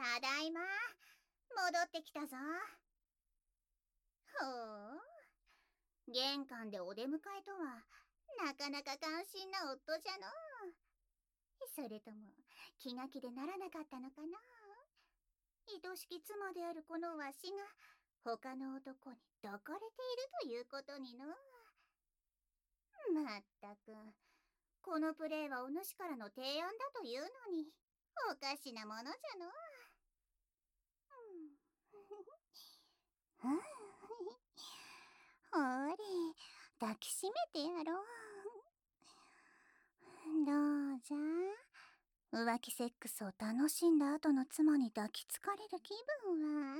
ただいま。戻ってきたぞ。ほう。玄関でお出迎えとは、なかなか感心な夫じゃの。それとも、気が気でならなかったのかな。愛しき妻であるこのわしが、他の男に抱かれているということにの。まったく、このプレイはお主からの提案だというのに、おかしなものじゃの。ほれ、抱きしめてやろう。どうじゃ、浮気セックスを楽しんだ後の妻に抱きつかれる気分は。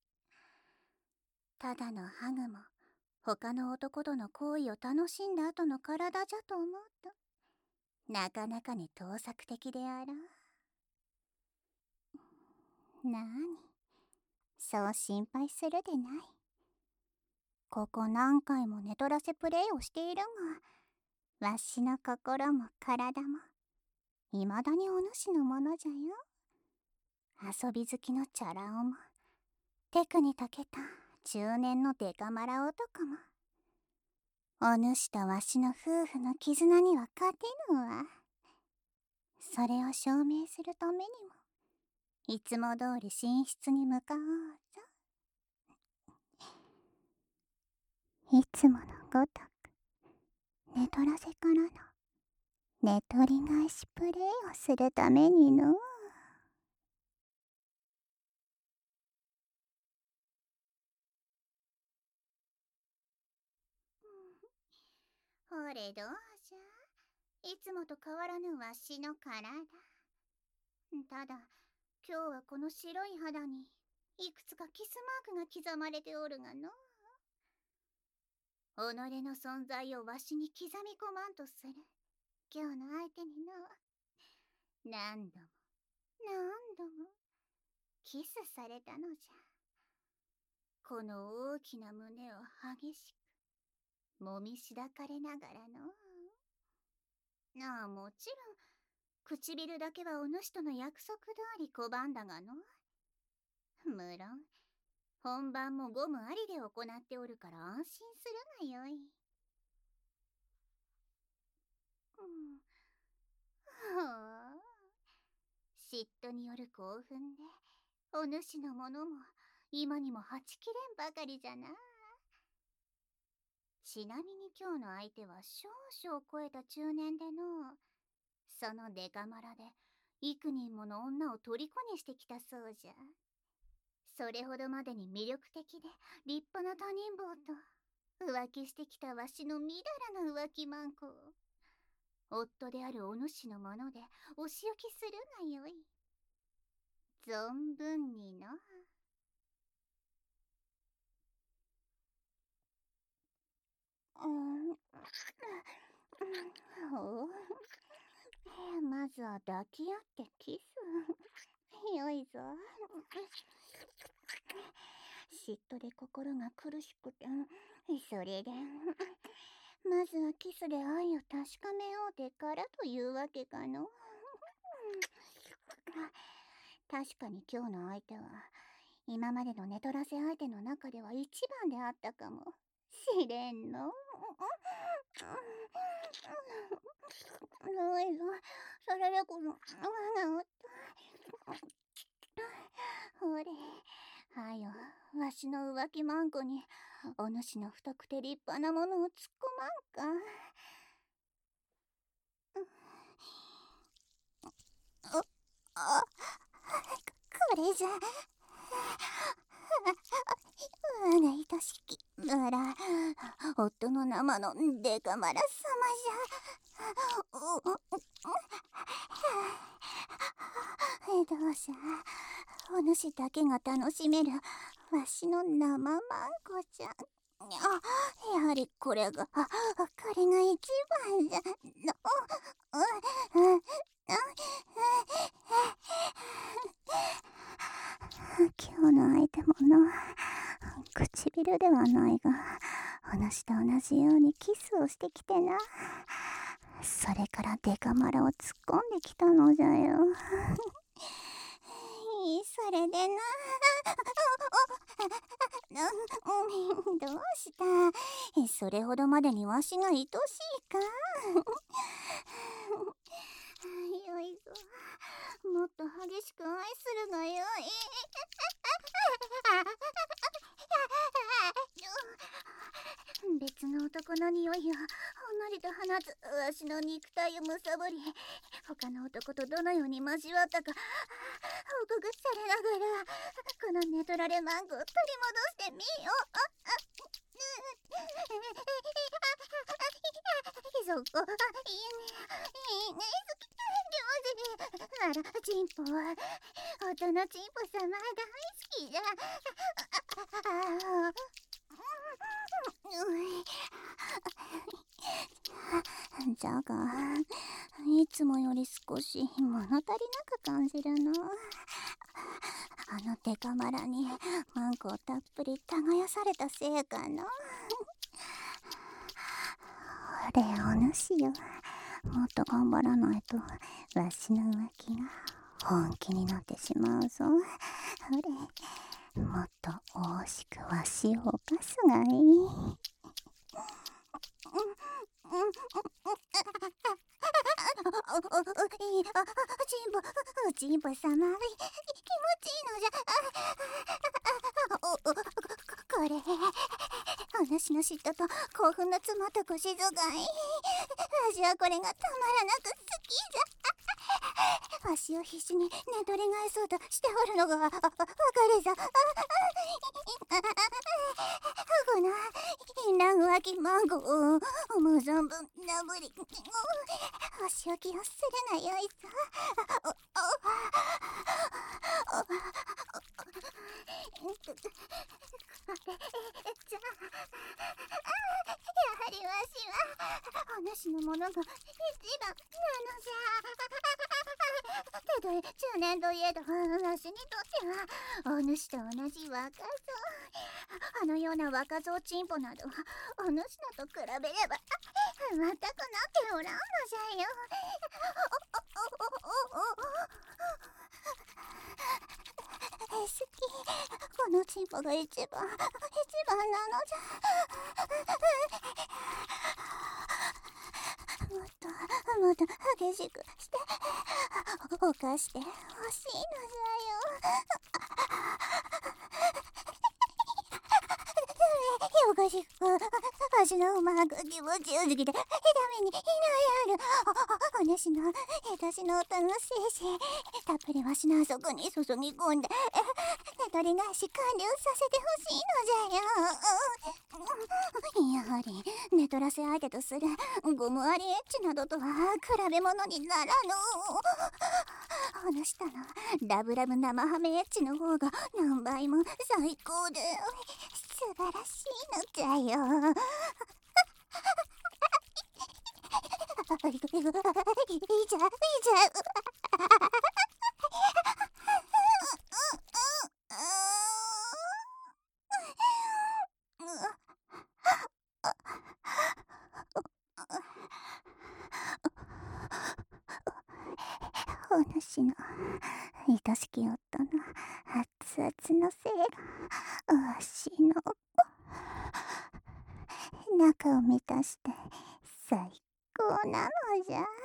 ただのハグも他の男との行為を楽しんだ後の体じゃと思うと、なかなかに盗作的であろう。なに、そう心配するでない。ここ何回も寝取らせプレイをしているが、わしの心も体も未だにお主のものじゃよ。遊び好きのチャラ男も、テクに長けた中年のデカマラ男も、お主とわしの夫婦の絆には勝てぬわ。それを証明するためにも、いつも通り寝室に向かおうぞ。いつものごとく、寝取らせからの寝取り返しプレイをするためにの。ほれどうじゃ、いつもと変わらぬわしの体。ただ、今日はこの白い肌にいくつかキスマークが刻まれておるがの。己の存在をわしに刻み込まんとする今日の相手にの、何度も何度もキスされたのじゃ。この大きな胸を激しくもみしだかれながらの。ああ、もちろん唇だけはお主との約束通り拒んだがの。無論本番もゴムありで行っておるから安心するがよい。ほう、嫉妬による興奮でお主のものも今にもはちきれんばかりじゃな。ちなみに今日の相手は少々超えた中年での、そのデカマラで幾人もの女を虜にしてきたそうじゃ。それほどまでに魅力的で立派な他人坊と浮気してきたわしのみだらな浮気マンコを夫であるお主のものでお仕置きするがよい。存分にの。ほう、まずは抱き合ってキス。よいぞ。嫉妬で心が苦しくて、それでまずはキスで愛を確かめようてからというわけかの。確かに今日の相手は今までの寝取らせ相手の中では一番であったかもしれんの。おいぞ、それでこの我が夫。ほれ、はよ、わしの浮気マンコにお主の太くて立派なものを突っ込まんか。あ、これじゃ我が愛しき村、夫の生のデカマラ様じゃ。どうじゃ、お主だけが楽しめるわしの生マンコじゃ。やはりこれが一番じゃの。今日の相手もの、唇ではないがお主と同じようにキスをしてきてな。それからデカマラを突っ込んできたのじゃよ。それどうした？それほどまでにわしが愛しいか？よいぞ、もっと激しく愛するがよい。別の男の匂いをほんのりと放つわしの肉体をむさぼり、他の男とどのように交わったか報告されながら、このネトラレマンゴを取り戻してみよう。そこ、いいね、好き、上手に。あら、チンポは、音のチンポ様大好きじゃ。じゃが、いつもより少し物足りなく感じるの。あのデカマラにマンコをたっぷり耕されたせいかの。お主よ、もっと頑張らないとわしの浮気が本気になってしまうぞ。もっと惜しくわしを犯すがいい。チンポ様、気持ちいいのじゃ。これ、お主の嫉妬と興奮の詰まったごしぞがい。わしはこれがたまらなく好きじゃ。わしを必死に寝取り返そうとしておるのがわかるぞ。この淫乱浮気マンゴを思う存分なぶり、お仕置きをするがよいぞ。じゃあ、やはりわしはお主のものが一番なのじゃ。たとえ中年といえど、わしにとってはお主と同じ若造。あのような若造チンポなどお主のと比べれば全くなっておらんのじゃよ。好き、このチンポが一番なのじゃ。もっと激しくして犯してほしいのじゃよ。おかしく、わしの馬が気持ちよすぎて痛みにいないある。お主の私の音の精子たっぷりわしのあそこに注ぎ込んで寝取り返し完了させてほしいのじゃよ。やはり寝取らせ相手とするゴムアリエッチなどとは比べ物にならぬ。お主とのラブラブ生ハメエッチの方が何倍も最高で素晴らしいのじゃよ。いいじゃん。お主の愛しき夫の熱々のせいがわしの中を満たして最高なのじゃ。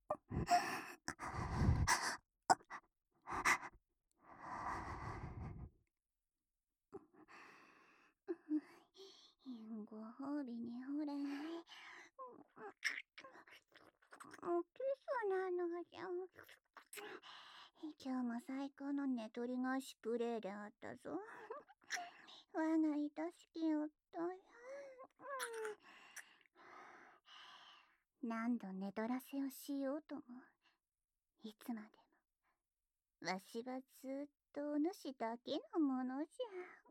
ご褒美にほれ。キスなのじゃ。今日も最高の寝取り返しプレイであったぞ。我が愛しき夫よ。何度寝取らせをしようとも、いつまでもわしはずっとお主だけのものじゃ。